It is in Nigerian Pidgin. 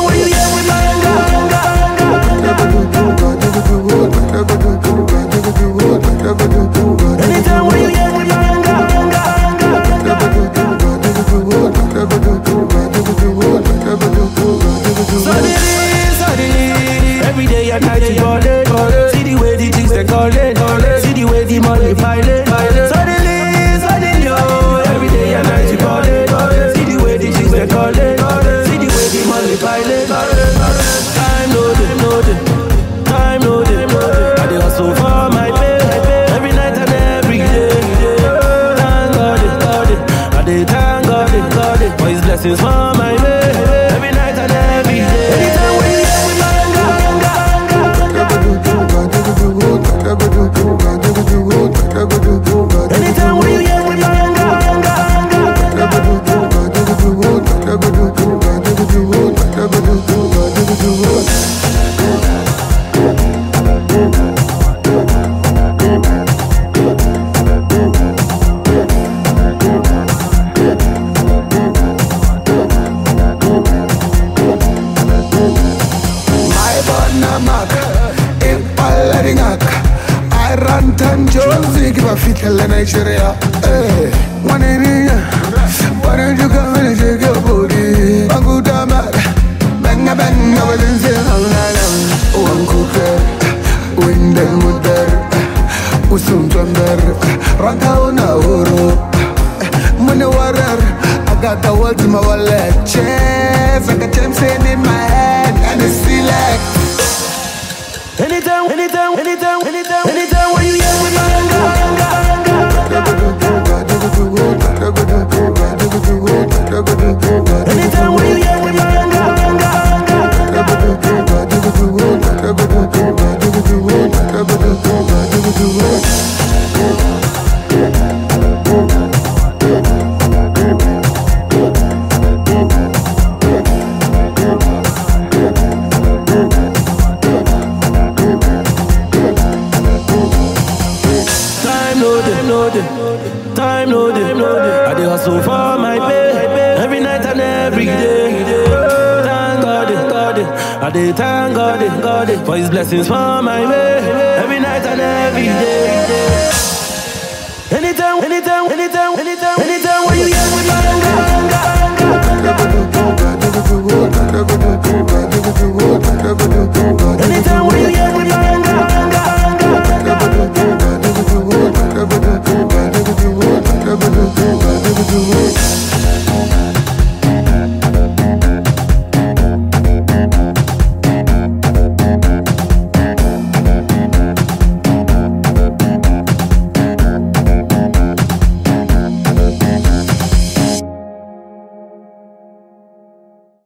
Anytime when you hear me banga, anytime when you hear me banga, suddenly, every day I try to call it. See the way the things they call it. See the way the money pile it. Suddenly, oh, every day I try to call it. See the way the things they call it. See the way the money pile it. Time loaded, time loaded. I dey hustle for my pay, every night and every day. Thank God, I dey thank God, for His blessings for my way, every night and every day. Anytime when you hear me banga, anytime when you hear me banga, Fitela Nigeria, one in why don't you come and shake your booty? Banguda mad, banga banga, but then say one cooker, wind and mudder, usum thunder, Rankauna Uru, money water. I got the world in my wallet, chairs, I got gems in my head, and it's still like. Anytime when you hear me banga, anytime when you hear me banga, time loaded. I dey hustle for my pay, every night and every day. Thank God, I dey thank God, for His blessings for my way, every night and every day. Anytime when you hear me banga,